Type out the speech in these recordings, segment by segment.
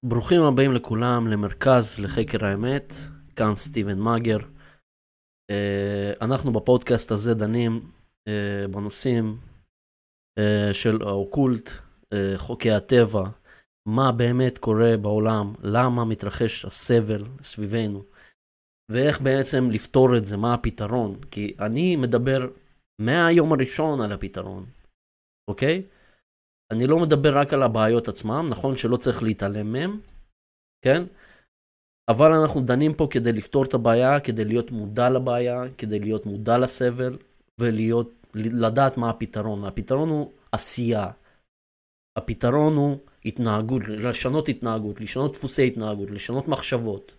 ברוכים הבאים לכולם למרכז לחקר האמת, כאן סטיבן מאגר. אנחנו בפודקאסט הזה דנים בנושאים של האוקולט, חוקי הטבע, מה באמת קורה בעולם, למה מתרחש הסבל סביבנו, ואיך בעצם לפתור את זה, מה הפתרון. כי אני מדבר מהיום הראשון על הפתרון, אוקיי? אני לא מדבר רק על הבעיות עצמם, נכון שלא צריך להתעלם מהם, כן? אבל אנחנו דנים פה כדי לפתור את הבעיה, כדי להיות מודע לבעיה, כדי להיות מודע לסבל, לדעת מה הפתרון. הפתרון הוא עשייה. הפתרון הוא התנהגות, לשנות התנהגות, לשנות דפוסי התנהגות, לשנות מחשבות.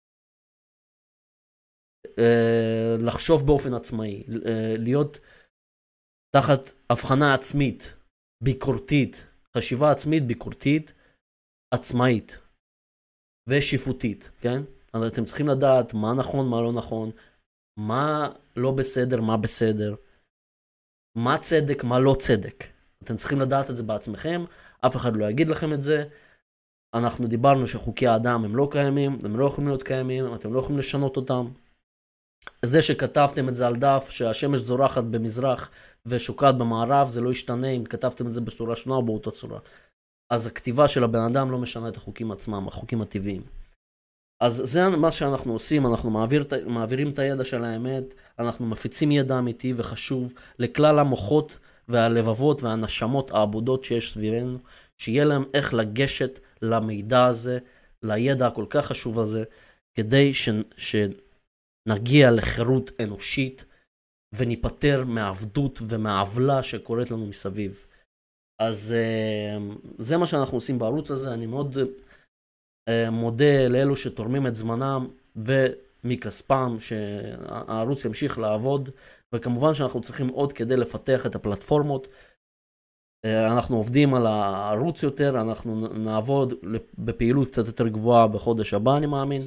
לחשוב באופן עצמאי, להיות תחת הבחנה עצמית, ביקורתית, חשיבה עצמית, ביקורתית, עצמאית ושיפוטית, כן? אבל אתם צריכים לדעת מה נכון, מה לא נכון, מה לא בסדר, מה בסדר, מה צדק, מה לא צדק. אתם צריכים לדעת את זה בעצמכם, אף אחד לא יגיד לכם את זה. אנחנו דיברנו שחוקי האדם הם לא קיימים, הם לא יכולים להיות קיימים, אתם לא יכולים לשנות אותם. זה שכתבתם את זה על דף, שהשמש זורחת במזרח ושוקעת במערב, זה לא ישתנה אם כתבתם את זה בצורה שונה או באותה צורה. אז הכתיבה של הבן אדם לא משנה את החוקים עצמם, החוקים הטבעיים. אז זה מה שאנחנו עושים, אנחנו מעבירים את הידע של האמת, אנחנו מפיצים ידע אמיתי וחשוב לכלל המוחות והלבבות והנשמות העבודות שיש סביבנו, שיהיה להם איך לגשת למידע הזה, לידע הכל כך חשוב הזה, כדי שנגיע לחירות אנושית וניפטר מהעבדות ומהעוולה שקורית לנו מסביב. אז זה מה שאנחנו עושים בערוץ הזה. אני מאוד מודה לאלו שתורמים את זמנם ומכספם שהערוץ ימשיך לעבוד, וכמובן שאנחנו צריכים עוד כדי לפתח את הפלטפורמות. אנחנו עובדים על הערוץ יותר, אנחנו נעבוד בפעילות קצת יותר גבוהה בחודש הבא, אני מאמין.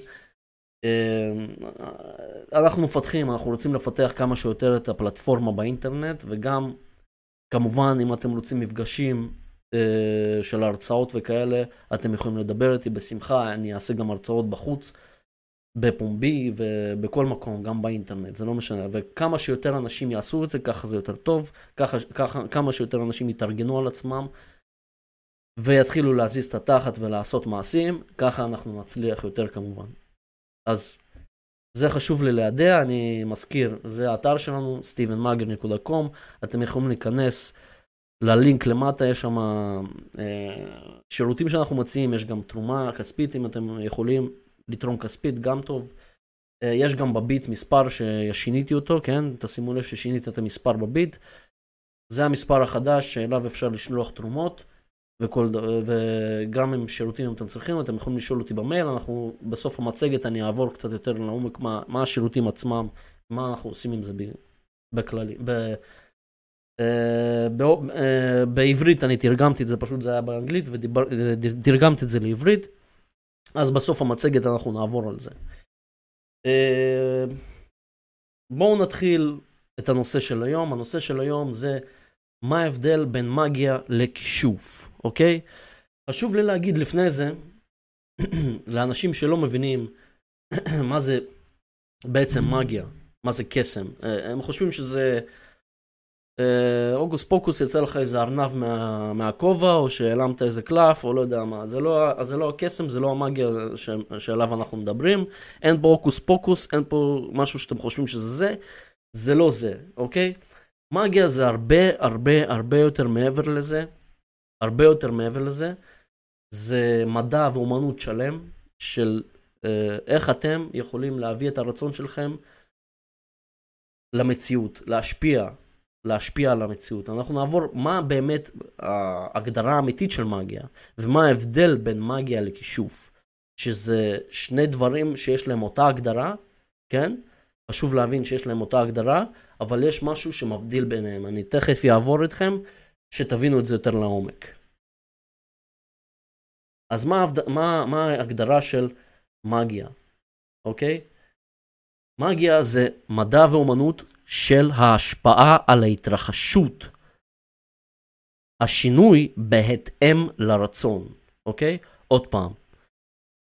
אנחנו מפתחים, אנחנו רוצים לפתח כמה שיותר את הפלטפורמה באינטרנט, וגם כמובן אם אתם רוצים מפגשים של הרצאות וכאלה, אתם יכולים לדבר איתי בשמחה. אני אעשה גם הרצאות בחוץ, בפומבי ובכל מקום, גם באינטרנט, זה לא משנה. וכמה שיותר אנשים יעשו את זה, ככה זה יותר טוב, כמה שיותר אנשים יתארגנו על עצמם ויתחילו להזיז את התחת ולעשות מעשים, ככה אנחנו נצליח יותר כמובן. אז זה חשוב לי לידע, אני מזכיר, זה האתר שלנו, stevenmager.com, אתם יכולים להיכנס ללינק למטה, יש שם שירותים שאנחנו מציעים, יש גם תרומה כספית, אם אתם יכולים לתרום כספית, גם טוב. יש גם בביט מספר ששיניתי אותו, כן? תשימו לב ששיניתי את המספר בביט. זה המספר החדש שאליו אפשר לשלוח תרומות, וגם עם שירותים אם אתם צריכים, אתם יכולים לשאול אותי במייל. אנחנו בסוף המצגת אני אעבור קצת יותר לעומק מה השירותים עצמם, מה אנחנו עושים עם זה בכללי. בעברית אני תרגמתי את זה, פשוט זה היה באנגלית, ותרגמתי את זה לעברית, אז בסוף המצגת אנחנו נעבור על זה. בואו נתחיל את הנושא של היום. הנושא של היום זה מה ההבדל בין מגיה לכישוף, אוקיי? חשוב לי להגיד לפני זה, לאנשים שלא מבינים מה זה בעצם מגיה, מה זה קסם. הם חושבים שזה אוגוס פוקוס, יצא לך איזה ארנב מהכובע, או שהעלמת איזה קלף, או לא יודע מה. זה לא הקסם, זה לא המגיה שעליו אנחנו מדברים. אין פה אוגוס פוקוס, אין פה משהו שאתם חושבים שזה זה. זה לא זה, אוקיי? מגיה זה הרבה יותר מעבר לזה. הרבה יותר מעבר לזה. זה מדע ואומנות שלם של איך אתם יכולים להביא את הרצון שלכם למציאות, להשפיע על המציאות. אנחנו נעבור מה באמת ההגדרה האמיתית של מגיה, ומה ההבדל בין מגיה לכישוף, שזה שני דברים שיש להם אותה הגדרה, כן? חשוב להבין שיש להם אותה הגדרה, אבל יש משהו שמבדיל ביניהם. אני תכף יעבור אתכם שתבינו את זה יותר לעומק. אז מה ההגדרה של מגיה? אוקיי? מגיה זה מדע ואומנות של ההשפעה על ההתרחשות. השינוי בהתאם לרצון. אוקיי? עוד פעם.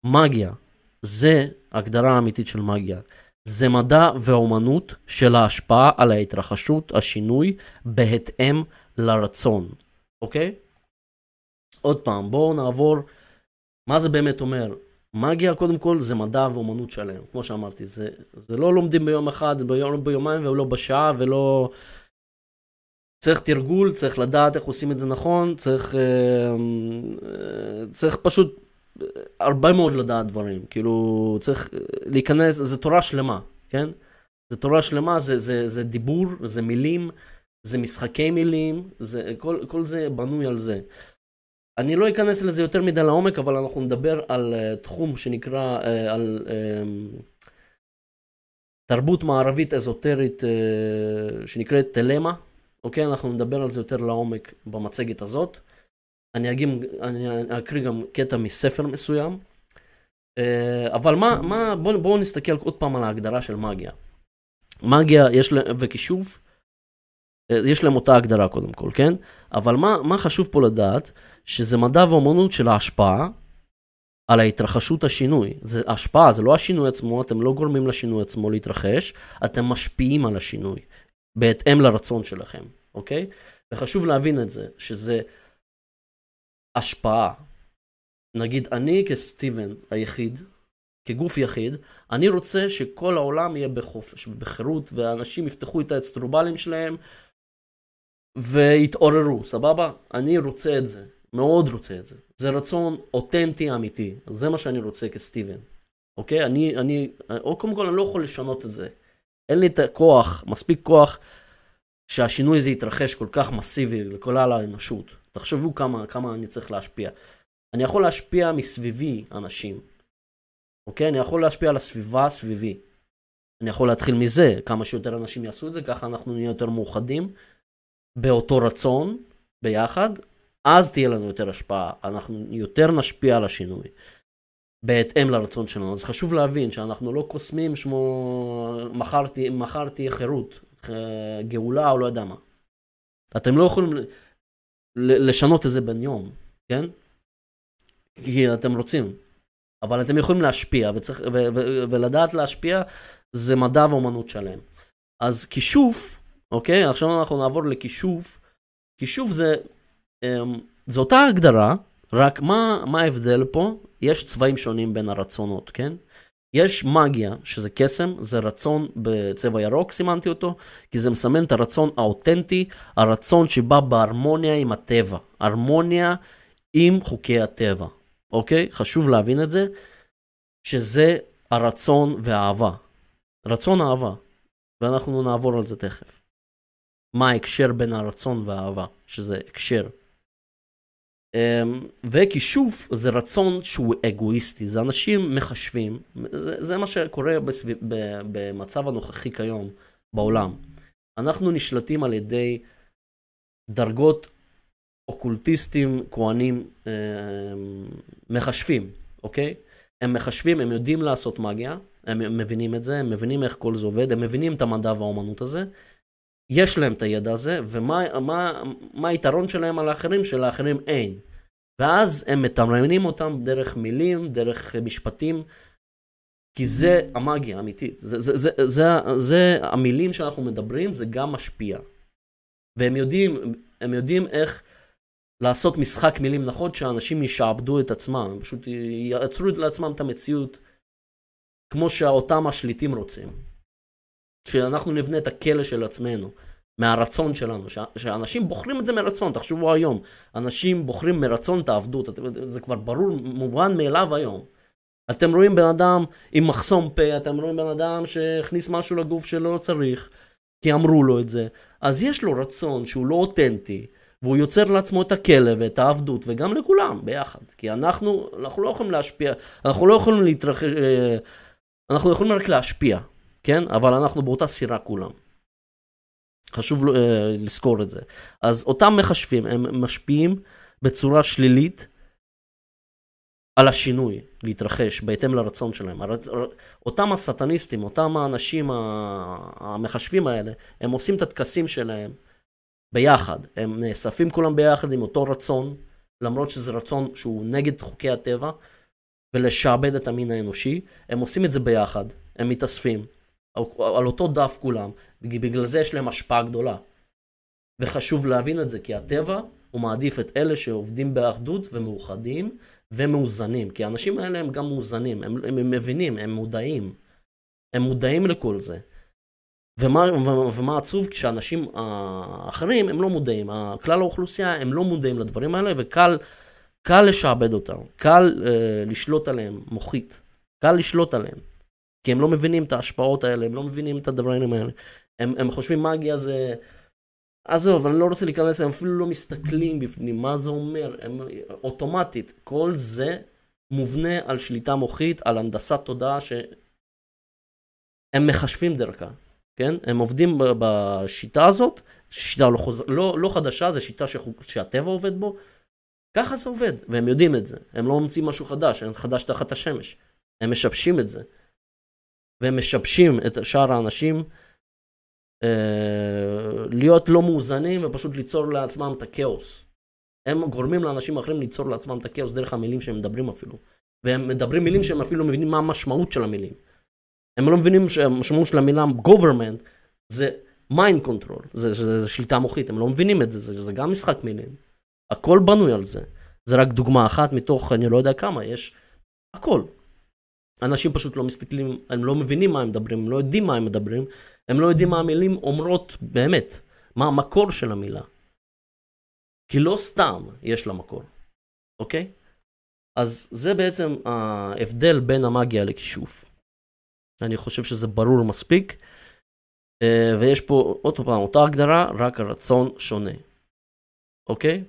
מגיה, זה הגדרה האמיתית של מגיה. זה מדע ואומנות של ההשפעה על ההתרחשות, השינוי, בהתאם לרצון. אוקיי? עוד פעם, בואו נעבור, מה זה באמת אומר? מגיה, קודם כל, זה מדע ואומנות שלהם. כמו שאמרתי, זה לא לומדים ביום אחד, ביומיים, ולא בשעה, ולא... צריך תרגול, צריך לדעת איך עושים את זה נכון, צריך פשוט הרבה מאוד לדעת דברים. כאילו, צריך להיכנס, זה תורה שלמה, כן? זה תורה שלמה, זה דיבור, זה מילים, זה משחקי מילים, כל זה בנוי על זה. אני לא אכנס לזה יותר מדי לעומק, אבל אנחנו נדבר על תחום שנקרא, על תרבות מערבית אזוטרית שנקראת תלמה. אוקיי, אנחנו נדבר על זה יותר לעומק במצגת הזאת. אני אקריא גם קטע מספר מסוים. אבל בואו נסתכל עוד פעם על ההגדרה של מגיה. מגיה וכישוף, יש להם אותה הגדרה קודם כל, כן? אבל מה חשוב פה לדעת? שזה מדע ואומנות של ההשפעה על ההתרחשות השינוי. זה השפעה, זה לא השינוי עצמו, אתם לא גורמים לשינוי עצמו להתרחש, אתם משפיעים על השינוי, בהתאם לרצון שלכם, אוקיי? וחשוב להבין את זה, שזה השפעה. נגיד, אני כסטיבן היחיד, כגוף יחיד, אני רוצה שכל העולם יהיה בחופש, בחירות, ואנשים יפתחו את האצטרובלים שלהם, והתעוררו, סבבה? אני רוצה את זה, מאוד רוצה את זה. זה רצון אותנטי אמיתי, זה מה שאני רוצה כסטיבן, אוקיי? או קודם כל אני לא יכול לשנות את זה. אין לי את הכוח, מספיק כוח, שהשינוי הזה יתרחש כל כך מסיבי לכל האנושות. תחשבו כמה אני צריך להשפיע. אני יכול להשפיע מסביבי אנשים, אוקיי? אני יכול להשפיע על הסביבה סביבי. אני יכול להתחיל מזה, כמה שיותר אנשים יעשו את זה, ככה אנחנו נהיה יותר מאוחדים, באותו רצון, ביחד, אז תהיה לנו יותר השפעה, אנחנו יותר נשפיע על השינוי, בהתאם לרצון שלנו. אז חשוב להבין שאנחנו לא קוסמים שמו, מחר תהיה חירות, גאולה או לא יודע מה. אתם לא יכולים לשנות את זה בן יום, כן? כי אתם רוצים. אבל אתם יכולים להשפיע, ולדעת להשפיע זה מדע ואומנות שלהם. אז כישוף, אוקיי? עכשיו אנחנו נעבור לכישוף. כישוף זה אותה הגדרה, רק מה ההבדל פה? יש צבעים שונים בין הרצונות, כן? יש מגיה, שזה קסם, זה רצון בצבע ירוק, סימנתי אותו, כי זה מסמן את הרצון האותנטי, הרצון שבא בהרמוניה עם הטבע, הרמוניה עם חוקי הטבע, אוקיי? חשוב להבין את זה, שזה הרצון והאהבה. רצון האהבה, ואנחנו נעבור על זה תכף. מה ההקשר בין הרצון והאהבה, שזה הקשר. וכישוף זה רצון שהוא אגואיסטי, זה אנשים מחשבים, זה מה שקורה במצב הנוכחי כיום בעולם. אנחנו נשלטים על ידי דרגות אוקולטיסטים, כהנים, מחשבים, אוקיי? הם מחשבים, הם יודעים לעשות מגיה, הם מבינים את זה, הם מבינים איך כל זה עובד, הם מבינים את המדע והאומנות הזה, יש להם את הידע הזה, ומה היתרון שלהם על האחרים, שלאחרים אין. ואז הם מתמרנים אותם דרך מילים, דרך משפטים, כי זה המאגיה האמיתית. זה המילים שאנחנו מדברים, זה גם משפיע. והם יודעים איך לעשות משחק מילים נכון, שהאנשים ישעבדו את עצמם, הם פשוט יעצרו לעצמם את המציאות, כמו שאותם השליטים רוצים. שאנחנו נבנה את הכלא של עצמנו, מהרצון שלנו, שאנשים בוחרים את זה מרצון, תחשבו היום, אנשים בוחרים מרצון את העבדות, זה כבר ברור, מובן מאליו היום. אתם רואים בן אדם עם מחסום פה, אתם רואים בן אדם שהכניס משהו לגוף שלא צריך, כי אמרו לו את זה, אז יש לו רצון שהוא לא אותנטי, והוא יוצר לעצמו את הכלא ואת העבדות, וגם לכולם ביחד, כי אנחנו לא יכולים להשפיע, אנחנו לא יכולים להתרחש, אנחנו יכולים רק להשפיע, כן? אבל אנחנו באותה סירה כולם. חשוב לזכור את זה. אז אותם מחשבים, הם משפיעים בצורה שלילית על השינוי, להתרחש, בהתאם לרצון שלהם. אותם הסטניסטים, אותם האנשים המחשבים האלה, הם עושים את התקסים שלהם ביחד. הם נאספים כולם ביחד עם אותו רצון, למרות שזה רצון שהוא נגד חוקי הטבע, ולשעבד את המין האנושי, הם עושים את זה ביחד, הם מתאספים, על אותו דף כולם, בגלל זה יש להם השפעה גדולה. וחשוב להבין את זה, כי הטבע הוא מעדיף את אלה שעובדים באחדות ומאוחדים ומאוזנים, כי האנשים האלה הם גם מאוזנים, הם מבינים, הם מודעים, הם מודעים לכל זה. ומה עצוב? כשאנשים האחרים הם לא מודעים, כלל האוכלוסייה הם לא מודעים לדברים האלה, וקל לשעבד אותם, קל לשלוט עליהם מוחית, קל לשלוט עליהם, כי הם לא מבינים את ההשפעות האלה, הם לא מבינים את הדברים האלה, הם חושבים מגיה זה, עזוב, אני לא רוצה להיכנס, הם אפילו לא מסתכלים בפנים, מה זה אומר, הם אוטומטית, כל זה מובנה על שליטה מוחית, על הנדסת תודעה שהם מחשבים דרכה. כן? הם עובדים בשיטה הזאת, שיטה לא חדשה, זו שיטה שהטבע עובד בו, ככה זה עובד, והם יודעים את זה. הם לא ממציאים משהו חדש, אין חדש תחת השמש. הם משבשים את זה. והם משבשים את שאר האנשים להיות לא מאוזנים ופשוט ליצור לעצמם את הכאוס. הם גורמים לאנשים אחרים ליצור לעצמם את הכאוס דרך המילים שהם מדברים אפילו. והם מדברים מילים שהם אפילו מבינים מה המשמעות של המילים. הם לא מבינים שהמשמעות של המילה government זה mind control, זה שליטה מוחית, הם לא מבינים את זה, זה גם משחק מילים. הכל בנוי על זה. זה רק דוגמה אחת מתוך, אני לא יודע כמה, יש הכל. אנשים פשוט לא מסתכלים, הם לא מבינים מה הם מדברים, הם לא יודעים מה הם מדברים, הם לא יודעים מה המילים אומרות באמת, מה המקור של המילה. כי לא סתם יש לה מקור, אוקיי? אז זה בעצם ההבדל בין המאגיה לכישוף. אני חושב שזה ברור מספיק, ויש פה עוד פעם אותה הגדרה, רק הרצון שונה. אוקיי?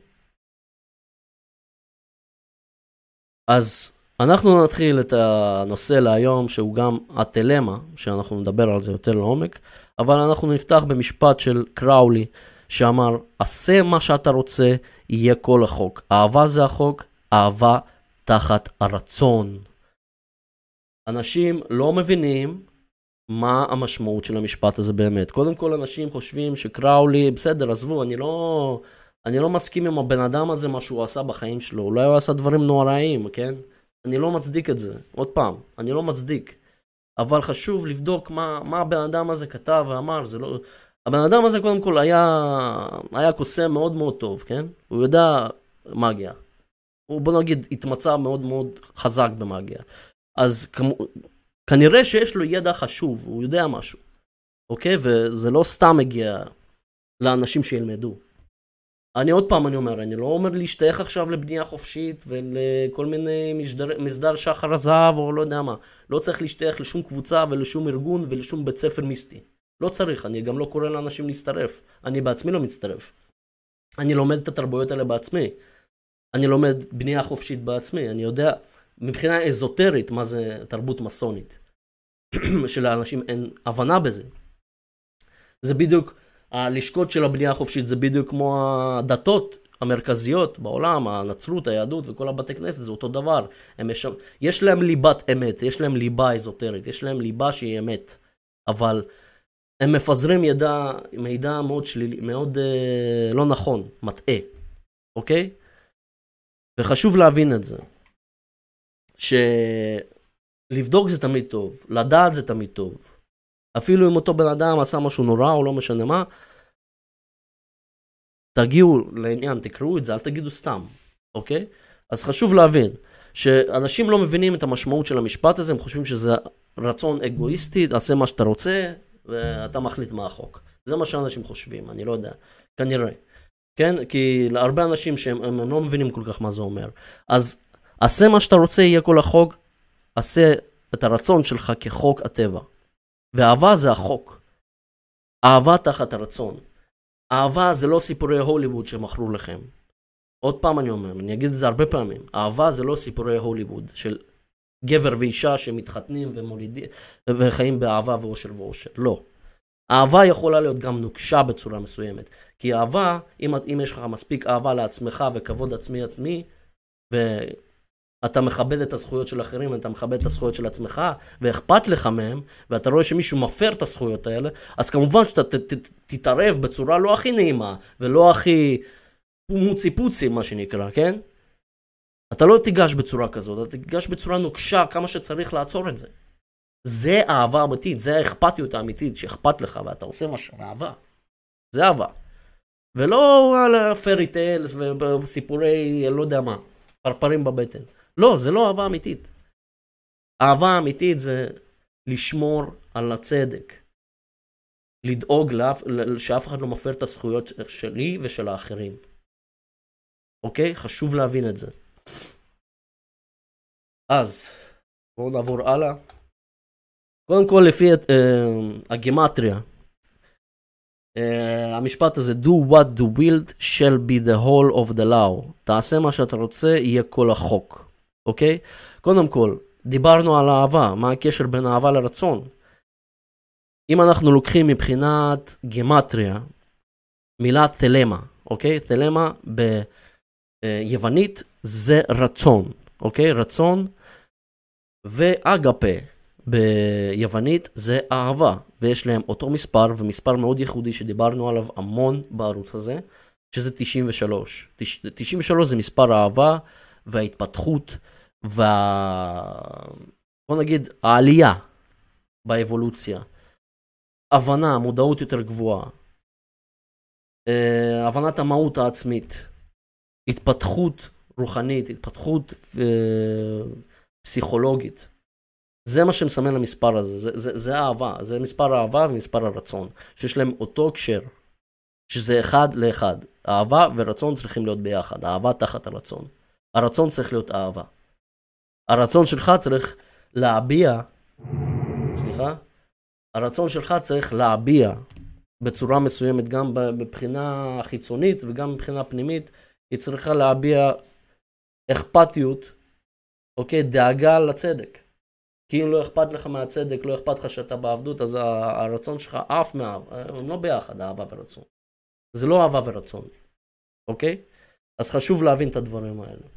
אז אנחנו נתחיל את הנושא להיום, שהוא גם התלמה, שאנחנו נדבר על זה יותר לעומק, אבל אנחנו נפתח במשפט של קראולי, שאמר, עשה מה שאתה רוצה, יהיה כל החוק. אהבה זה החוק, אהבה תחת הרצון. אנשים לא מבינים מה המשמעות של המשפט הזה באמת. קודם כל אנשים חושבים שקראולי, בסדר, עזבו, אני לא מסכים עם הבן אדם הזה מה שהוא עשה בחיים שלו, אולי הוא עשה דברים נוראיים, כן? אני לא מצדיק את זה, עוד פעם, אני לא מצדיק. אבל חשוב לבדוק מה הבן אדם הזה כתב ואמר, זה לא... הבן אדם הזה קודם כל היה קוסם מאוד מאוד טוב, כן? הוא יודע מגיה. הוא בוא נגיד התמצא מאוד מאוד חזק במגיה. אז כנראה שיש לו ידע חשוב, הוא יודע משהו, אוקיי? וזה לא סתם מגיע לאנשים שילמדו. אני עוד פעם אני אומר, אני לא אומר להשתייך עכשיו לבנייה חופשית ולכל מיני מסדר שחר הזהב או לא יודע מה. לא צריך להשתייך לשום קבוצה ולשום ארגון ולשום בית ספר מיסטי. לא צריך, אני גם לא קורא לאנשים להצטרף. אני בעצמי לא מצטרף. אני לומד את התרבויות האלה בעצמי. אני לומד בנייה חופשית בעצמי. אני יודע מבחינה אזוטרית מה זה תרבות מסונית. שלאנשים אין הבנה בזה. זה בדיוק, הלשכות של הבנייה החופשית זה בדיוק כמו הדתות המרכזיות בעולם, הנצרות, היהדות וכל הבתי כנסת, זה אותו דבר. יש להם ליבת אמת, יש להם ליבה אזוטרית, יש להם ליבה שהיא אמת. אבל הם מפזרים מידע מאוד שלילי, מאוד לא נכון, מטעה. אוקיי? וחשוב להבין את זה. שלבדוק זה תמיד טוב, לדעת זה תמיד טוב. אפילו אם אותו בן אדם עשה משהו נורא או לא משנה מה, תגיעו לעניין, תקראו את זה, אל תגידו סתם, אוקיי? אז חשוב להבין שאנשים לא מבינים את המשמעות של המשפט הזה, הם חושבים שזה רצון אגואיסטי, תעשה מה שאתה רוצה ואתה מחליט מה החוק. זה מה שאנשים חושבים, אני לא יודע, כנראה. כן? כי להרבה אנשים שהם לא מבינים כל כך מה זה אומר. אז עשה מה שאתה רוצה, יהיה כל החוק, עשה את הרצון שלך כחוק הטבע. ואהבה זה החוק. אהבה תחת הרצון. אהבה זה לא סיפורי הוליווד שמכרו לכם. עוד פעם אני אומר, אני אגיד את זה הרבה פעמים. אהבה זה לא סיפורי הוליווד של גבר ואישה שמתחתנים ומולידים וחיים באהבה ואושר ואושר. לא. אהבה יכולה להיות גם נוקשה בצורה מסוימת. כי אהבה, אם יש לך מספיק אהבה לעצמך וכבוד עצמי, ואתה מכבד את הזכויות של אחרים, אתה מכבד את הזכויות של עצמך, ואכפת לך מהם, ואתה רואה שמישהו מפר את הזכויות האלה, אז כמובן שאתה תתערב בצורה לא הכי נעימה, ולא הכי פוצי מה שנקרא, כן? אתה לא תיגש בצורה כזאת, אתה תיגש בצורה נוקשה כמה שצריך לעצור את זה. זה אהבה אמיתית, זה האכפתיות האמיתית שאכפת לך ואתה עושה משהו, אהבה. זה אהבה. ולא על הפרי טיילס וסיפורי, לא יודע מה, פרפרים בבטן. לא, זה לא אהבה אמיתית. אהבה אמיתית זה לשמור על הצדק. לדאוג שאף אחד לא מפר את הזכויות שלי ושל האחרים. אוקיי? חשוב להבין את זה. אז, בואו נעבור הלאה. קודם כל, לפי הגימטריה, המשפט הזה, do what the will shall be the whole of the law. תעשה מה שאתה רוצה, יהיה כל החוק. אוקיי? קודם כל, דיברנו על אהבה. מה הקשר בין אהבה לרצון? אם אנחנו לוקחים מבחינת גימטריה, מילה תלמה, אוקיי? תלמה ביוונית זה רצון, אוקיי? רצון, ואגפה ביוונית זה אהבה, ויש להם אותו מספר, ומספר מאוד ייחודי שדיברנו עליו המון בערוץ הזה, שזה 93. 93 זה מספר האהבה וההתפתחות, בוא נגיד, העלייה באבולוציה. הבנה, מודעות יותר גבוהה, הבנת המהות העצמית, התפתחות רוחנית, התפתחות פסיכולוגית. זה מה שמסמן למספר הזה, זה אהבה, זה מספר האהבה ומספר הרצון, שיש להם אותו קשר, שזה אחד לאחד. אהבה ורצון צריכים להיות ביחד, אהבה תחת הרצון. הרצון צריך להיות אהבה. הרצון שלך צריך להביע, הרצון שלך צריך להביע בצורה מסוימת, גם מבחינה חיצונית וגם מבחינה פנימית, היא צריכה להביע אכפתיות, אוקיי, דאגה לצדק. כי אם לא אכפת לך מהצדק, לא אכפת לך שאתה בעבדות, אז הרצון שלך אף הם לא ביחד, אהבה ורצון. זה לא אהבה ורצון, אוקיי? אז חשוב להבין את הדברים האלה.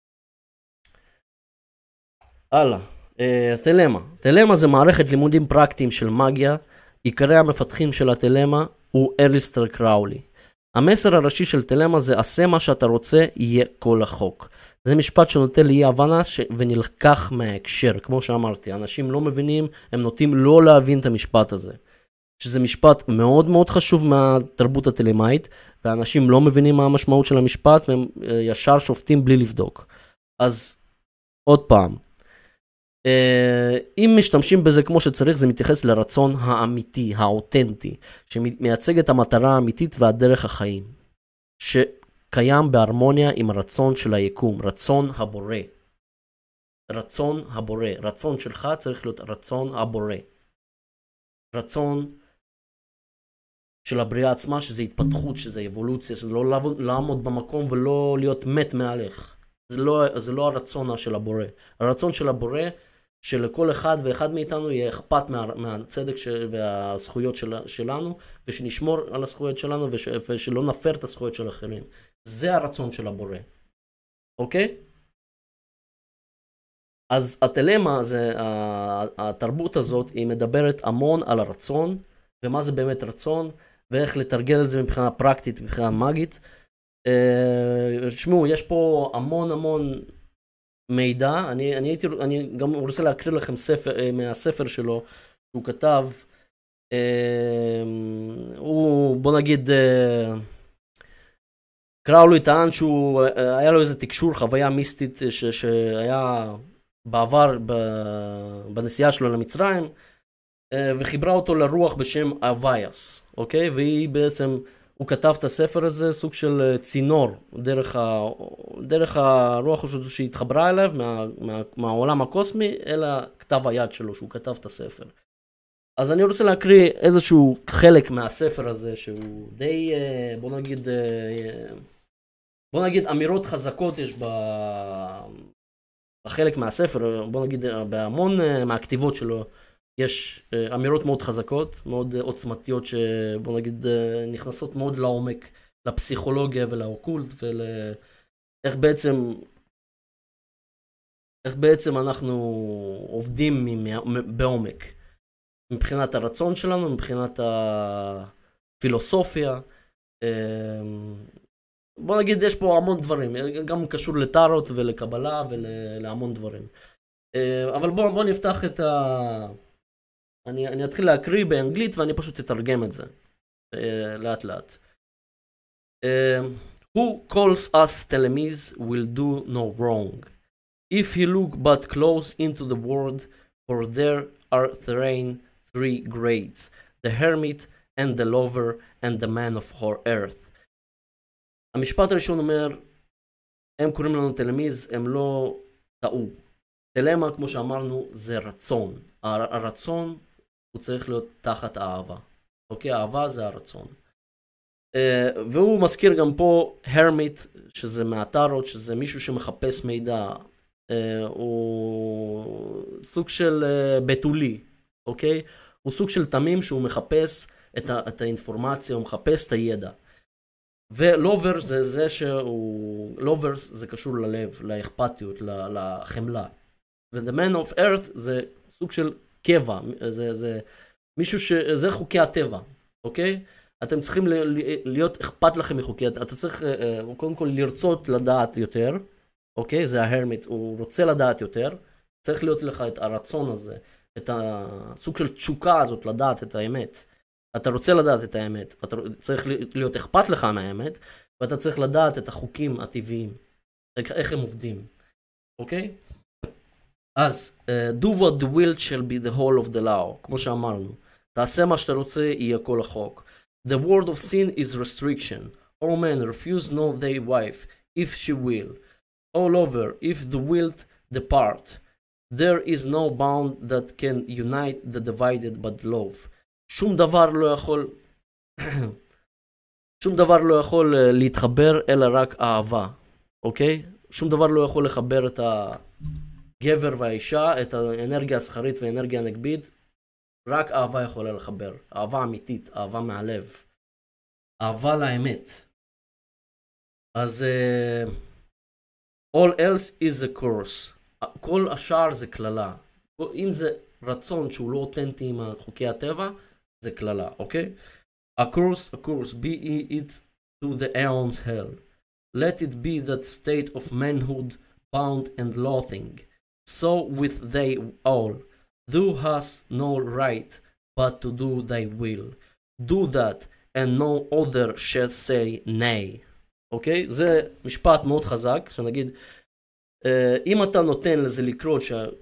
הלאה. תלמה. תלמה זה מערכת לימודים פרקטיים של מגיה. עיקרי המפתחים של התלמה הוא אליסטר קראולי. המסר הראשי של תלמה זה עשה מה שאתה רוצה, יהיה כל החוק. זה משפט שנותן לי הבנה ונלקח מההקשר. כמו שאמרתי, אנשים לא מבינים, הם נוטים לא להבין את המשפט הזה. שזה משפט מאוד מאוד חשוב מהתרבות התלמאית, ואנשים לא מבינים מה המשמעות של המשפט, והם ישר שופטים בלי לבדוק. אז עוד פעם, אם משתמשים בזה כמו שצריך, זה מתייחס לרצון האמיתי, האותנטי, שמייצג את המטרה האמיתית והדרך החיים, שקיים בהרמוניה עם הרצון של היקום, רצון הבורא. רצון הבורא, רצון שלך צריך להיות רצון הבורא. רצון של הבריאה עצמה, שזה התפתחות, שזה אבולוציה, שזה לא לעמוד במקום ולא להיות מת מעליך. זה לא הרצון של הבורא. הרצון של הבורא, שלכל אחד ואחד מאיתנו יהיה אכפת מהצדק והזכויות שלנו, ושנשמור על הזכויות שלנו, ושלא נפר את הזכויות של אחרים. זה הרצון של הבורא. אוקיי? אז התלמה, התרבות הזאת, היא מדברת המון על הרצון, ומה זה באמת רצון, ואיך לתרגל את זה מבחינה פרקטית, מבחינה מגית. תשמעו, יש פה המון מידע. אני גם רוצה להקריא לכם מהספר שלו, שהוא כתב, בוא נגיד, קראולי טען שהוא, היה לו איזה תקשור, חוויה מיסטית שהיה בעבר בנסיעה שלו למצרים, וחיברה אותו לרוח בשם אבייס, אוקיי? והיא בעצם, הוא כתב את הספר הזה, סוג של צינור, דרך הרוח שהתחברה אליו, מהעולם הקוסמי, אלא כתב היד שלו, שהוא כתב את הספר. אז אני רוצה להקריא איזשהו חלק מהספר הזה, שהוא די, בוא נגיד אמירות חזקות יש בחלק מהספר, בוא נגיד בהמון מהכתיבות שלו, יש אמירות מאוד חזקות, מאוד עוצמתיות, שבוא נגיד נכנסות מאוד לעומק, לפסיכולוגיה ולאוקולט, ואיך בעצם אנחנו עובדים בעומק. מבחינת הרצון שלנו, מבחינת הפילוסופיה, בוא נגיד, יש פה המון דברים, גם קשור לטארוט ולקבלה ולהמון דברים. אבל בוא נפתח את אני אתחיל להקריא באנגלית ואני פשוט אתרגם את זה לאט לאט. Who calls us telemes will do no wrong. If he look but close into the world, for there are three grades, the hermit and the lover and the man of earth. המשפט הראשון אומר, הם קוראים לנו תלמיז, הם לא טעו. תלמה, כמו שאמרנו, זה רצון. הרצון הוא צריך להיות תחת האהבה. אוקיי? האהבה זה הרצון. והוא מזכיר גם פה הרמיט, שזה מהטארוט, שזה מישהו שמחפש מידע. הוא סוג של בתולי, אוקיי? הוא סוג של תמים שהוא מחפש את האינפורמציה, הוא מחפש את הידע. ולובר זה שהוא, לובר זה קשור ללב, לאכפתיות, לחמלה. ו-the man of earth זה סוג של קבע, זה מישהו זה חוקי הטבע, אוקיי? אתם צריכים להיות אכפת לכם מחוקי, אתה צריך קודם כל לרצות לדעת יותר, אוקיי? זה ההרמיט, הוא רוצה לדעת יותר, צריך להיות לך את הרצון הזה, את הסוג של תשוקה הזאת לדעת את האמת. אתה רוצה לדעת את האמת, אתה צריך להיות אכפת לך מהאמת, ואתה צריך לדעת את החוקים הטבעיים, איך הם עובדים, אוקיי? אז, do what the will shall be the whole of the law, כמו שאמרנו, תעשה מה שאתה רוצה, יהיה כל החוק. The word of sin is restriction. All men refuse not their wife, if she will. All over, if the wilt depart. There is no bound that can unite the divided but love. שום דבר לא יכול להתחבר אלא רק אהבה, אוקיי? שום דבר לא יכול לחבר את הגבר והאישה, את האנרגיה הזכרית והאנרגיה הנגבית, רק אהבה יכולה לחבר, אהבה אמיתית, אהבה מהלב, אהבה לאמת. אז all else is a curse, כל השאר זה כללה. אם זה רצון שהוא לא אותנטי עם חוקי הטבע, זה כללה, אוקיי? A curse, be it to the aeon's hell. Let it be that state of manhood bound and loathing. So with they all, thou hast no right but to do thy will. Do that and no other shall say nay. אוקיי? זה משפט מאוד חזק, שנגיד, אם אתה נותן לזה לקרות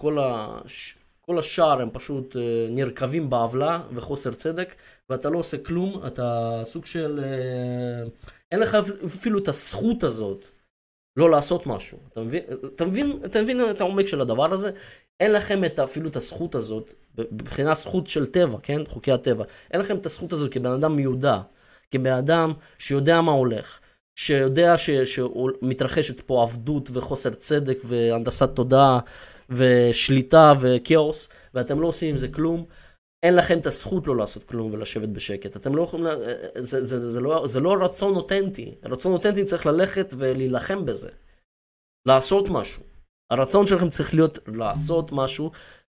כל השאר הם פשוט נרכבים בעוולה וחוסר צדק, ואתה לא עושה כלום, אתה סוג של אין לך אפילו את הזכות הזאת לא לעשות משהו. אתה מבין את העומק של הדבר הזה? אין לכם אפילו את הזכות הזאת, בבחינה זכות של טבע, כן? חוקי הטבע. אין לכם את הזכות הזאת כבן אדם מיודע, כבן אדם שיודע מה הולך, שיודע שמתרחשת פה עבדות וחוסר צדק והנדסת תודעה ושליטה וכאוס, ואתם לא עושים עם זה כלום. אין לכם את הזכות לא לעשות כלום ולשבת בשקט. אתם לא יכולים, זה לא רצון אותנטי. הרצון אותנטי צריך ללכת ולהילחם בזה. לעשות משהו. הרצון שלכם צריך להיות לעשות משהו,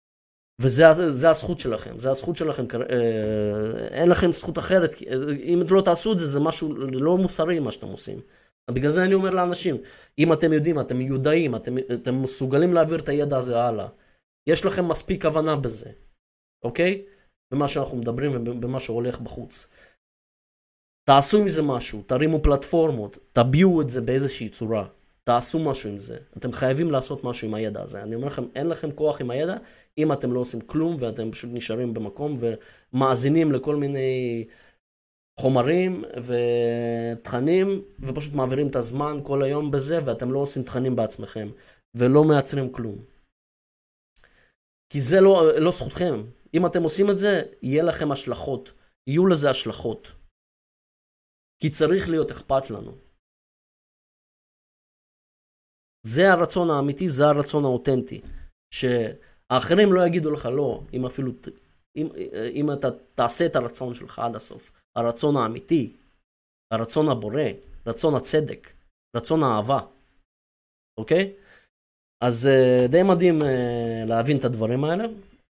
וזה הזכות שלכם. זה הזכות שלכם. אין לכם זכות אחרת. אם אתם לא תעשו את זה, זה משהו לא מוסרי מה שאתם עושים. בגלל זה אני אומר לאנשים, אם אתם יודעים, אתם יודעים, אתם מסוגלים להעביר את הידע הזה הלאה. יש לכם מספיק הבנה בזה. אוקיי? במה שאנחנו מדברים ובמה שהולך בחוץ. תעשו עם זה משהו, תרימו פלטפורמות, תביאו את זה באיזושהי צורה. תעשו משהו עם זה. אתם חייבים לעשות משהו עם הידע הזה. אני אומר לכם, אין לכם כוח עם הידע, אם אתם לא עושים כלום ואתם פשוט נשארים במקום ומאזינים לכל מיני חומרים ותכנים, ופשוט מעבירים את הזמן כל היום בזה, ואתם לא עושים תכנים בעצמכם, ולא מייצרים כלום. כי זה לא זכותכם. אם אתם עושים את זה, יהיה לכם השלכות. יהיו לזה השלכות. כי צריך להיות אכפת לנו. זה הרצון האמיתי, זה הרצון האותנטי. שהאחרים לא יגידו לך לא, אם אתה תעשה את הרצון שלך עד הסוף. הרצון האמיתי, הרצון הבורא, רצון הצדק, רצון האהבה. אוקיי? אז די מדהים להבין את הדברים האלה.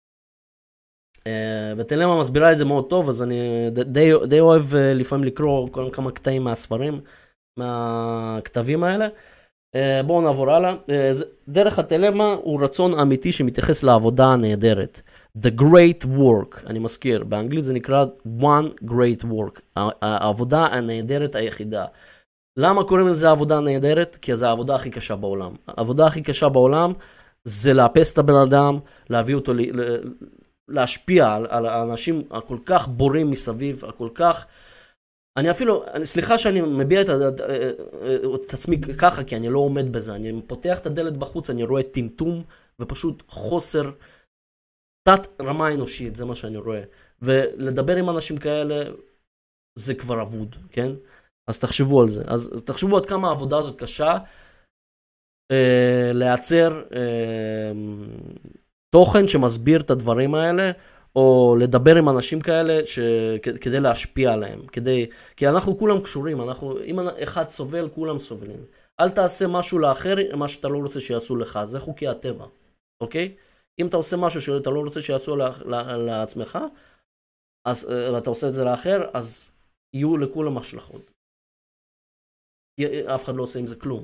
ותלמה מסבירה את זה מאוד טוב, אז אני די אוהב לפעמים לקרוא כמה קטעים מהספרים, מהכתבים האלה. בואו נעבור הלאה. דרך התלמה הוא רצון אמיתי שמתייחס לעבודה הנהדרת. The great work, אני מזכיר, באנגלית זה נקרא one great work, העבודה הנהדרת היחידה. למה קוראים לזה העבודה הנהדרת? כי זו העבודה הכי קשה בעולם. העבודה הכי קשה בעולם זה לאפס את הבן אדם, להביא אותו, להשפיע על האנשים הכל כך בורים מסביב, הכל כך... אני אפילו, סליחה שאני מביע את עצמי ככה, כי אני לא עומד בזה. אני פותח את הדלת בחוץ, אני רואה טמטום ופשוט חוסר, תת רמה אנושית, זה מה שאני רואה. ולדבר עם אנשים כאלה, זה כבר אבוד, כן? אז תחשבו על זה. אז תחשבו עד כמה העבודה הזאת קשה, לייצר תוכן שמסביר את הדברים האלה, או לדבר עם אנשים כאלה כדי להשפיע עליהם. כי אנחנו כולם קשורים, אם אחד סובל, כולם סובלים. אל תעשה משהו לאחר, מה שאתה לא רוצה שיעשו לך. זה חוקי הטבע, אוקיי? אם אתה עושה משהו שאתה לא רוצה שיעשו לעצמך, ואתה עושה את זה לאחר, אז יהיו לכולם השלכות. אף אחד לא עושה עם זה כלום.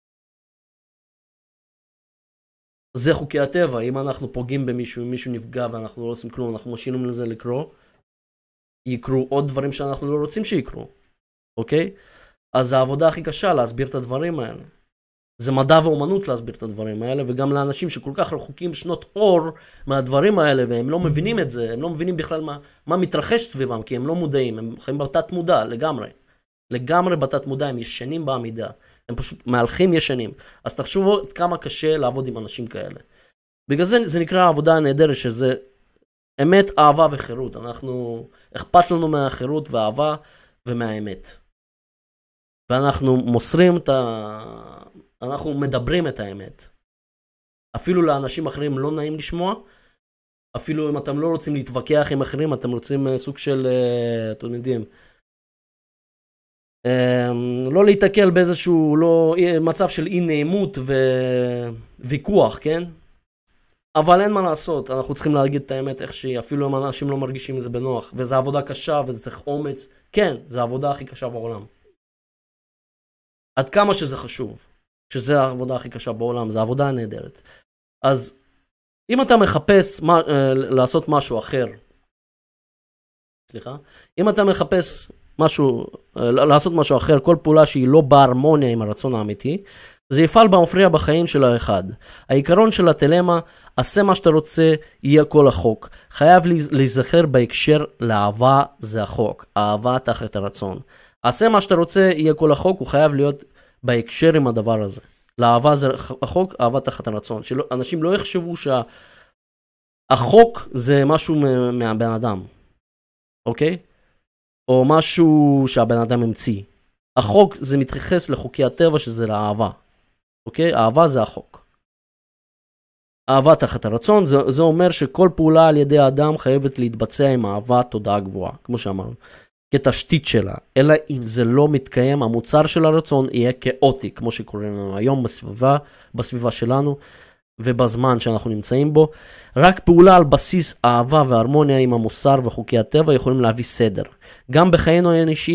זה חוקי הטבע. אם אנחנו פוגעים במישהו, אם מישהו נפגע ואנחנו לא עושים כלום, אנחנו משאירים לזה לקרוא, יקרו עוד דברים שאנחנו לא רוצים שיקרו, אוקיי? אז העבודה הכי קשה להסביר את הדברים האלה. זה מדע ואומנות להסביר את הדברים האלה, וגם לאנשים שכל כך רחוקים שנות אור מהדברים האלה, והם לא מבינים את זה, הם לא מבינים בכלל מה מתרחש סביבם, כי הם לא מודעים, הם חיים בתת מודע לגמרי. לגמרי בתת מודע, הם ישנים בעמידה. הם פשוט מהלכים ישנים. אז תחשבו עד כמה קשה לעבוד עם אנשים כאלה. בגלל זה נקרא העבודה הנהדרת, שזה אמת, אהבה וחירות. אכפת לנו מהחירות והאהבה ומהאמת. ואנחנו מוסרים אנחנו מדברים את האמת. אפילו לאנשים אחרים לא נעים לשמוע. אפילו אם אתם לא רוצים להתווכח עם אחרים, אתם רוצים סוג של, אתם יודעים, לא להתקל באיזשהו מצב של אי נעימות וויכוח, כן? אבל אין מה לעשות, אנחנו צריכים להגיד את האמת איך שהיא, אפילו אם אנשים לא מרגישים את זה בנוח, וזו עבודה קשה וזה צריך אומץ, כן, זו העבודה הכי קשה בעולם. עד כמה שזה חשוב, שזו העבודה הכי קשה בעולם, זו העבודה הנהדרת. אז אם אתה מחפש לעשות משהו אחר, אם אתה מחפש לעשות משהו אחר, כל פעולה שהיא לא בהרמוניה עם הרצון האמיתי, זה יפעל במפריע בחיים של האחד. העיקרון של התלמה, עשה מה שאתה רוצה, יהיה כל החוק. חייב להיזכר בהקשר לאהבה זה החוק. אהבה תחת הרצון. עשה מה שאתה רוצה, יהיה כל החוק, הוא חייב להיות בהקשר עם הדבר הזה. לאהבה זה החוק, אהבה תחת הרצון. אנשים לא יחשבו שהחוק זה משהו מהבן אדם. אוקיי? או משהו שהבן אדם המציא. החוק זה מתייחס לחוקי הטבע שזה לאהבה. אוקיי? אהבה זה החוק. אהבה תחת הרצון, זה אומר שכל פעולה על ידי האדם חייבת להתבצע עם אהבה תודעה גבוהה, כמו שאמרנו, כתשתית שלה. אלא אם זה לא מתקיים, המוצר של הרצון יהיה כאוטי, כמו שקוראים לנו היום בסביבה שלנו, ובזמן שאנחנו נמצאים בו. רק פעולה על בסיס אהבה והרמוניה עם המוסר וחוקי הטבע יכולים להביא סדר. גם בחיינו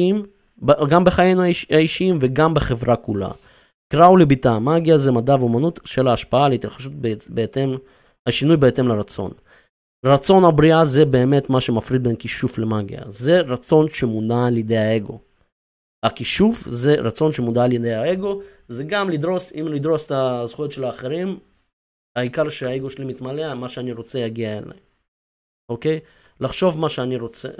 האישיים וגם בחברה כולה. קראו לביטה, מגיה זה מדע ואומנות של ההשפעה על התרחשות השינוי בהתאם לרצון. רצון הבריאה זה באמת מה שמפריד בין כישוף למגיה. זה רצון שמונע על ידי האגו. הכישוף זה רצון שמונע על ידי האגו, זה גם לדרוס את הזכויות של האחרים, העיקר שהאגו שלי מתמלא, מה שאני רוצה יגיע אליי. אוקיי? לחשוב מה שאני רוצה,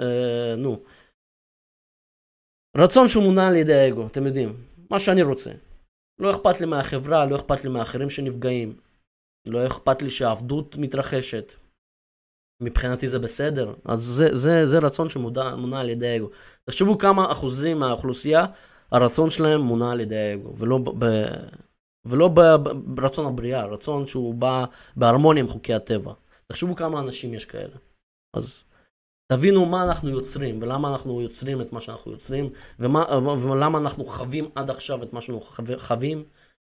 רצון שמונע על ידי האגו, אתם יודעים, מה שאני רוצה. לא אכפת לי מהחברה, לא אכפת לי מהאחרים שנפגעים. לא אכפת לי שהעבדות מתרחשת. מבחינתי זה בסדר. אז זה רצון שמונע על ידי האגו. תחשבו כמה אחוזים מהאוכלוסייה, הרצון שלהם מונע על ידי האגו, ולא ברצון הבריאה, רצון שהוא בא בהרמוניה עם חוקי הטבע. תחשבו כמה אנשים יש כאלה. אז תבינו מה אנחנו יוצרים, ולמה אנחנו יוצרים את מה שאנחנו יוצרים, ולמה אנחנו חווים עד עכשיו את מה שאנחנו חווים,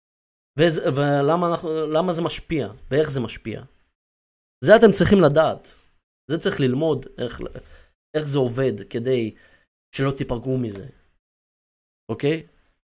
ולמה זה משפיע, ואיך זה משפיע. זה אתם צריכים לדעת. זה צריך ללמוד איך זה עובד, כדי שלא תיפגעו מזה. אוקיי?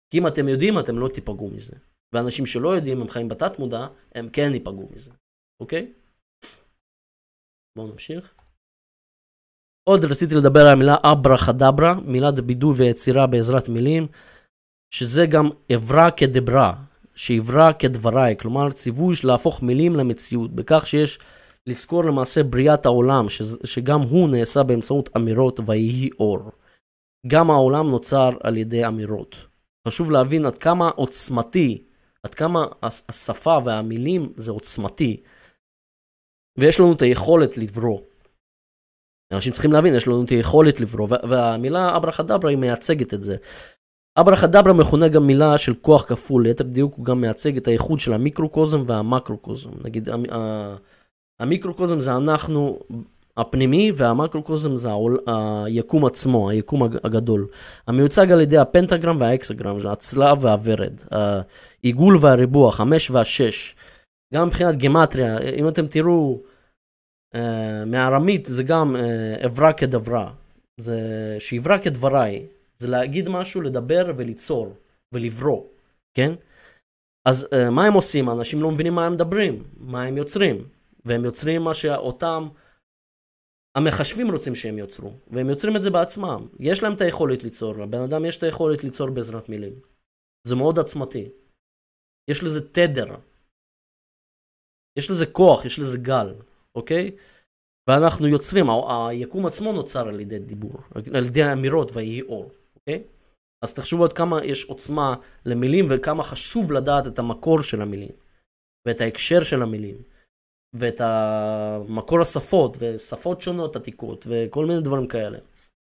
כי אם אתם יודעים, אתם לא תיפגעו מזה. ואנשים שלא יודעים, הם חיים בתת מודע, הם כן ייפגעו מזה. אוקיי? בואו נמשיך. עוד רציתי לדבר על המילה אברה חדברה, מילת בידוי ויצירה בעזרת מילים, שזה גם עברה כדברה, שעברה כדבריי, כלומר ציווי להפוך מילים למציאות, בכך שיש לזכור למעשה בריאת העולם, שגם הוא נעשה באמצעות אמירות ויהי אור. גם העולם נוצר על ידי אמירות. חשוב להבין עד כמה עוצמתי, עד כמה השפה והמילים זה עוצמתי, ויש לנו את היכולת לברוא. אנשים צריכים להבין, יש לנו את היכולת לברוא, והמילה אברה חדברה היא מייצגת את זה. אברה חדברה מכונה גם מילה של כוח כפול, ליתר דיוק הוא גם מייצג את הייחוד של המיקרוקוזם והמקרוקוזם. נגיד, המיקרוקוזם זה אנחנו הפנימי, והמקרוקוזם זה היקום עצמו, היקום הגדול. המיוצג על ידי הפנטגרם והאקסגרם, זה הצלב והוורד, העיגול והריבוע, 5 וה-6. גם מבחינת גמטריה, אם אתם תראו, מארמית זה גם עברה כדברה, זה שעברה כדבריי, זה להגיד משהו, לדבר וליצור ולברוא, כן? אז מה הם עושים? אנשים לא מבינים מה הם מדברים, מה הם יוצרים, והם יוצרים מה שאותם המחשבים רוצים שהם יוצרו, והם יוצרים את זה בעצמם. יש להם את היכולת ליצור, לבן אדם יש את היכולת ליצור בעזרת מילים. זה מאוד עצמתי. יש לזה תדר. יש לזה כוח, יש לזה גל, אוקיי? ואנחנו יוצרים, היקום עצמו נוצר על ידי דיבור, על ידי אמירות ויהי אור, אוקיי? אז תחשבו עד כמה יש עוצמה למילים, וכמה חשוב לדעת את המקור של המילים, ואת ההקשר של המילים, ואת המקור השפות, ושפות שונות עתיקות, וכל מיני דברים כאלה.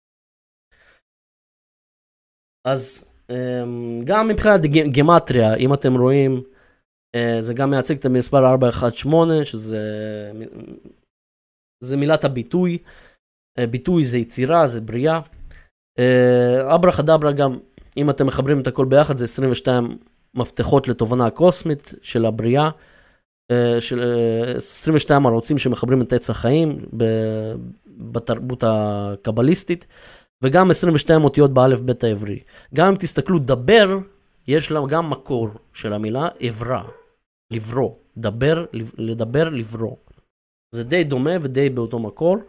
אז גם מבחינת גמטריה, אם אתם רואים, זה גם מייצג את המספר 418, זה מילת הביטוי. ביטוי זה יצירה, זה בריאה. אברה חדברה גם, אם אתם מחברים את הכל ביחד, זה 22 מפתחות לתובנה הקוסמית של הבריאה, של 22 ערוצים שמחברים את עץ החיים בתרבות הקבליסטית, וגם 22 אותיות באלף בית העברי. גם אם תסתכלו, דבר, יש לה גם מקור של המילה עברה, לברוא, לדבר, לברוא. זה די דומה ודי באותו מקור.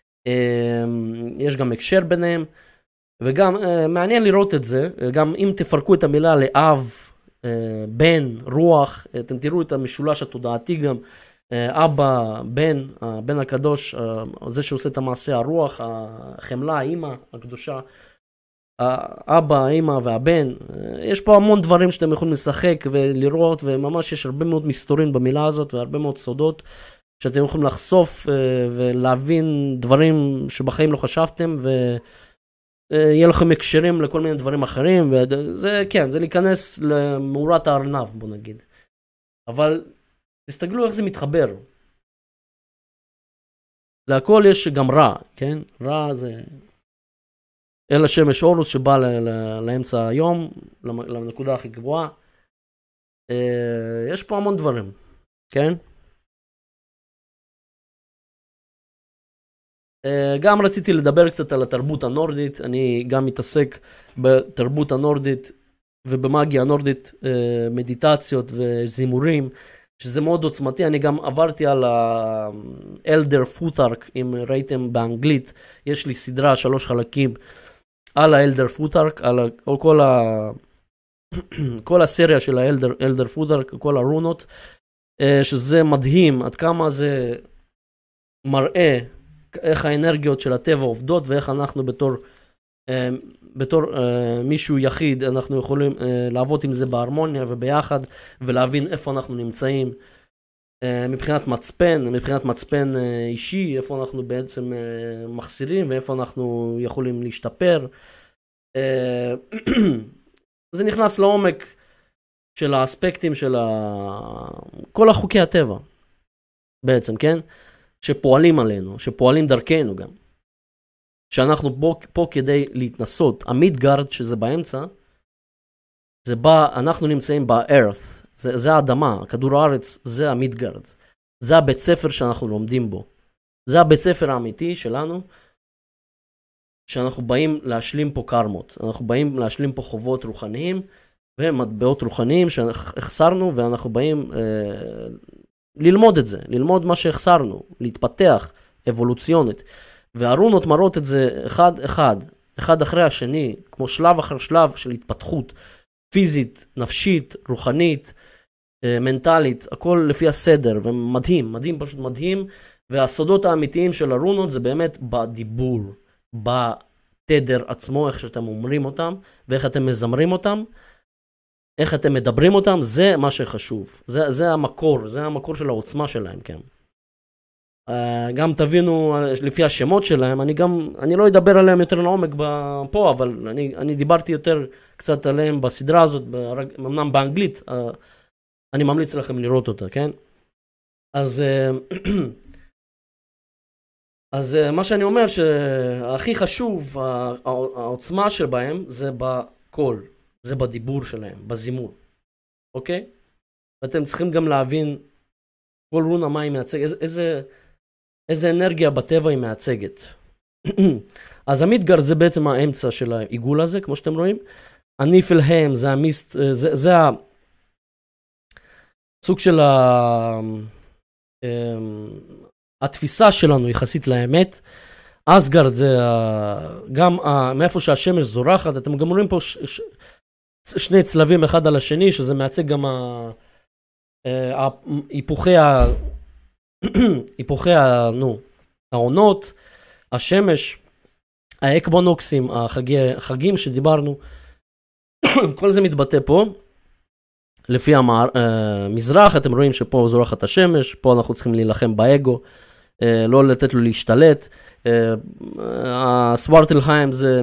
יש גם הקשר ביניהם, וגם מעניין לראות את זה, גם אם תפרקו את המילה לאב, בן, רוח, אתם תראו את המשולש התודעתי גם, אבא, בן, הבן הקדוש, זה שעושה את המעשה, הרוח, החמלה, האמא הקדושה, האבא, האמא והבן. יש פה המון דברים שאתם יכולים לשחק ולראות, וממש יש הרבה מאוד מסתורים במילה הזאת, והרבה מאוד סודות, שאתם יכולים לחשוף ולהבין דברים שבחיים לא חשבתם, ויהיה לכם הקשרים לכל מיני דברים אחרים, וזה כן, זה להיכנס למאורת הארנב, בוא נגיד. אבל תסתגלו איך זה מתחבר. להכל יש גם רע, כן? רע זה אל השמש אורוס שבא לאמצע היום, לנקודה הכי גבוהה. יש פה המון דברים, כן? גם רציתי לדבר קצת על התרבות הנורדית, אני גם מתעסק בתרבות הנורדית ובמאגיה הנורדית, מדיטציות וזימורים, שזה מאוד עוצמתי. אני גם עברתי על האלדר פוטארק, אם ראיתם באנגלית, יש לי סדרה 3 חלקים על האלדר פוטארק, על כל הסריה של האלדר פוטארק, כל הרונות, שזה מדהים עד כמה זה מראה איך האנרגיות של הטבע עובדות, ואיך אנחנו בתור מישהו יחיד, אנחנו יכולים לעבוד עם זה בהרמוניה וביחד, ולהבין איפה אנחנו נמצאים, מבחינת מצפן אישי, איפה אנחנו בעצם מחסירים, ואיפה אנחנו יכולים להשתפר. זה נכנס לעומק של האספקטים של כל החוקי הטבע, בעצם, כן? שפועלים עלינו, שפועלים דרכנו גם. שאנחנו פה כדי להתנסות. המידגרד, שזה באמצע, זה אנחנו נמצאים ב-earth, זה האדמה, כדור הארץ, זה המידגרד. זה הבית ספר שאנחנו לומדים בו. זה הבית ספר האמיתי שלנו, שאנחנו באים להשלים פה קרמות, אנחנו באים להשלים פה חובות רוחניים, ומטבעות רוחניים שהחסרנו, ואנחנו באים ללמוד את זה, ללמוד מה שהחסרנו, להתפתח אבולוציונית. והרונות מראות את זה אחד אחרי השני, כמו שלב אחר שלב של התפתחות פיזית, נפשית, רוחנית, מנטלית, הכל לפי הסדר, ומדהים, מדהים, פשוט מדהים. והסודות האמיתיים של הרונות זה באמת בדיבור, בתדר עצמו, איך שאתם אומרים אותם, ואיך אתם מזמרים אותם, איך אתם מדברים אותם, זה מה שחשוב. זה המקור של העוצמה שלהם, כן. גם תבינו לפי השמות שלהם, אני לא אדבר עליהם יותר לעומק פה, אבל אני דיברתי יותר קצת עליהם בסדרה הזאת, אמנם באנגלית, אני ממליץ לכם לראות אותה, כן? אז מה שאני אומר, שהכי חשוב, העוצמה שבהם, זה בקול, זה בדיבור שלהם, בזימור, אוקיי? ואתם צריכים גם להבין כל רונה מה היא מייצגת, איזה אנרגיה בטבע היא מייצגת. אז המידגרד זה בעצם האמצע של העיגול הזה, כמו שאתם רואים. הניפלהם זה המיסט, זה הסוג של התפיסה שלנו יחסית לאמת. אסגרד זה גם מאיפה שהשמש זורחת, אתם גם רואים פה שני צלבים אחד על השני, שזה מייצג גם היפוכי העונות, השמש, האקבונוקסים, החגים שדיברנו, כל זה מתבטא פה. לפי המזרח, אתם רואים שפה זורחת השמש, פה אנחנו צריכים להילחם באגו, לא לתת לו להשתלט. הסוורטלהיים זה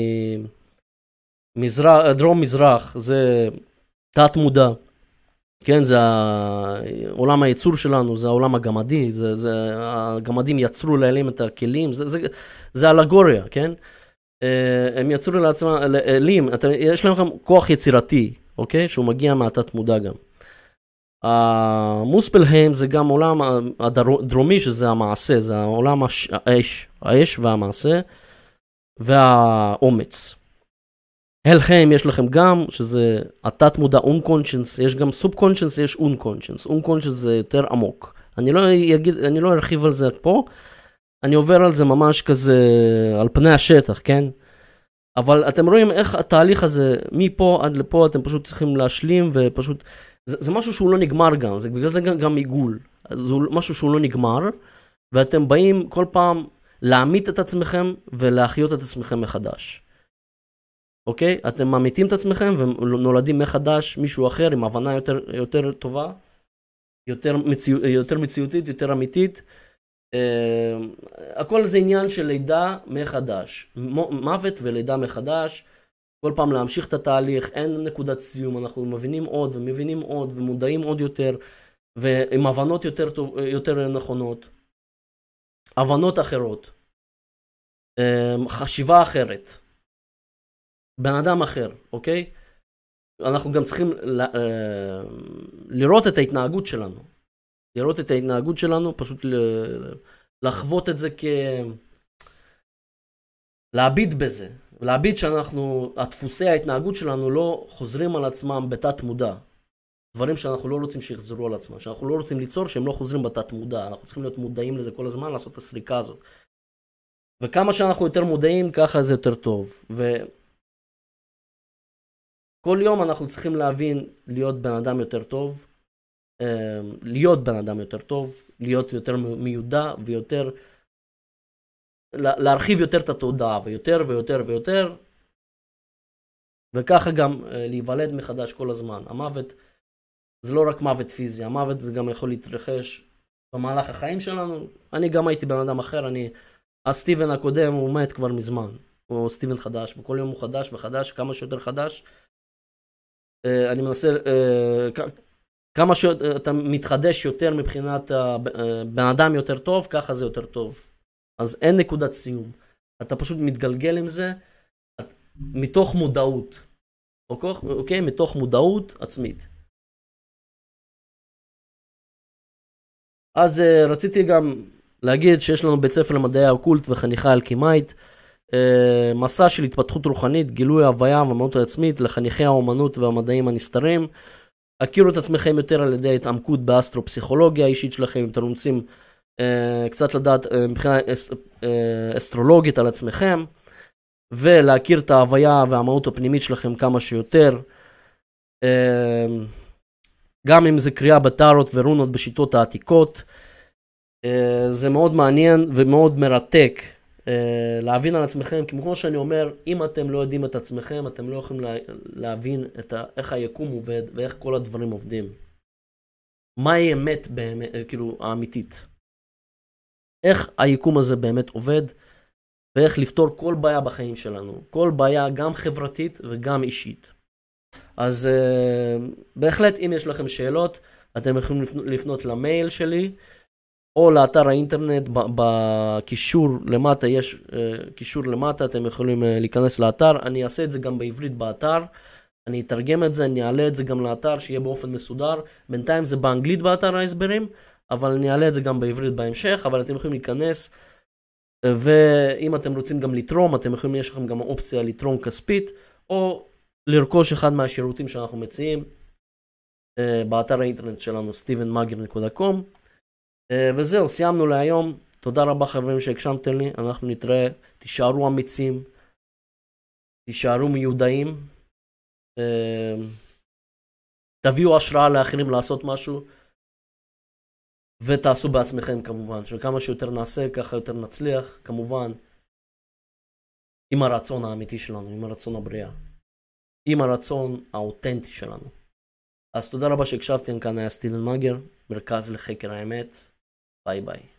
דרום מזרח, זה תת מודע, כן, זה עולם הייצור שלנו, זה העולם הגמדי, הגמדים יצרו לאלים את הכלים, זה אלגוריה, כן? הם יצרו לעצמם, אלים, יש להם כוח יצירתי, אוקיי? שהוא מגיע מהתת מודע גם. המוספלהם זה גם עולם הדרומי, שזה המעשה, זה העולם האש והמעשה, והאומץ. הלחם יש לכם גם, שזה התת מודע unconscious, יש גם subconscious, יש unconscious. unconscious זה יותר עמוק. אני לא ארחיב על זה פה, אני עובר על זה ממש כזה על פני השטח, כן? אבל אתם רואים איך התהליך הזה, מפה עד לפה, אתם פשוט צריכים להשלים, ופשוט, זה משהו שהוא לא נגמר גם, בגלל זה גם עיגול. זה משהו שהוא לא נגמר, ואתם באים כל פעם להעמיד את עצמכם, ולהחיות את עצמכם מחדש. אוקיי? אתם מאמיתים את עצמכם ונולדים מחדש מישהו אחר עם הבנה יותר טובה, יותר מציאותית, יותר אמיתית. הכל זה עניין של לידה מחדש. מוות ולידה מחדש. כל פעם להמשיך את התהליך, אין נקודת סיום, אנחנו מבינים עוד ומבינים עוד ומודעים עוד יותר, ועם הבנות יותר נכונות. הבנות אחרות. חשיבה אחרת. בן אדם אחר, אוקיי? אנחנו גם צריכים לראות את ההתנהגות שלנו. לראות את ההתנהגות שלנו, פשוט לחוות את זה להביט בזה. להביט שאנחנו, הדפוסי ההתנהגות שלנו לא חוזרים על עצמם בתת מודע. דברים שאנחנו לא רוצים שיחזרו על עצמם. שאנחנו לא רוצים ליצור שהם לא חוזרים בתת מודע. אנחנו צריכים להיות מודעים לזה כל הזמן, לעשות את הסריקה הזאת. וכמה שאנחנו יותר מודעים, ככה זה יותר טוב. כל יום אנחנו צריכים להבין להיות בן אדם יותר טוב, להיות בן אדם יותר טוב, להיות יותר מיודע ויותר, להרחיב יותר את התודעה ויותר ויותר ויותר, וככה גם להיוולד מחדש כל הזמן. המוות זה לא רק מוות פיזי, המוות זה גם יכול להתרחש במהלך החיים שלנו. אני גם הייתי בן אדם אחר, הסטיבן הקודם הוא מת כבר מזמן, הוא סטיבן חדש, וכל יום הוא חדש וחדש, כמה שיותר חדש. אני מנסה, כמה שאתה מתחדש יותר מבחינת בן אדם יותר טוב, ככה זה יותר טוב. אז אין נקודת סיום. אתה פשוט מתגלגל עם זה מתוך מודעות. אוקיי? מתוך מודעות עצמית. אז רציתי גם להגיד שיש לנו בית ספר למדעי האוקולט וחניכה אלכימאית, מסע של התפתחות רוחנית, גילוי ההוויה והמהות העצמית לחניכי האומנות והמדעים הנסתרים. הכירו את עצמכם יותר על ידי התעמקות באסטרופסיכולוגיה האישית שלכם, אם אתם רוצים קצת לדעת מבחינה אסטרולוגית על עצמכם, ולהכיר את ההוויה והמהות הפנימית שלכם כמה שיותר. גם אם זה קריאה בטארות ורונות בשיטות העתיקות. זה מאוד מעניין ומאוד מרתק להבין על עצמכם, כי כמו שאני אומר, אם אתם לא יודעים את עצמכם, אתם לא יכולים להבין איך היקום עובד ואיך כל הדברים עובדים. מהי אמת באמת, כאילו האמיתית. איך היקום הזה באמת עובד, ואיך לפתור כל בעיה בחיים שלנו. כל בעיה גם חברתית וגם אישית. אז בהחלט אם יש לכם שאלות, אתם יכולים לפנות למייל שלי, או לאתר האינטרנט, בקישור למטה, יש קישור למטה, אתם יכולים להיכנס לאתר. אני אעשה את זה גם בעברית באתר, אני אתרגם את זה, אני אעלה את זה גם לאתר, שיהיה באופן מסודר. בינתיים זה באנגלית באתר ההסברים, אבל אני אעלה את זה גם בעברית בהמשך, אבל אתם יכולים להיכנס, ואם אתם רוצים גם לתרום, אתם יכולים, יש לכם גם אופציה לתרום כספית, או לרכוש אחד מהשירותים שאנחנו מציעים, באתר האינטרנט שלנו, stevenmager.com. וזהו, סיימנו להיום. תודה רבה חברים שהקשבתם לי, אנחנו נתראה, תישארו אמיצים, תישארו מיודעים, תביאו השראה לאחרים לעשות משהו, ותעשו בעצמכם כמובן, שכמה שיותר נעשה, ככה יותר נצליח, כמובן, עם הרצון האמיתי שלנו, עם הרצון הבריאה, עם הרצון האותנטי שלנו. אז תודה רבה שהקשבתם, כאן היה סטיבן מאגר, מרכז לחקר האמת, ביי ביי.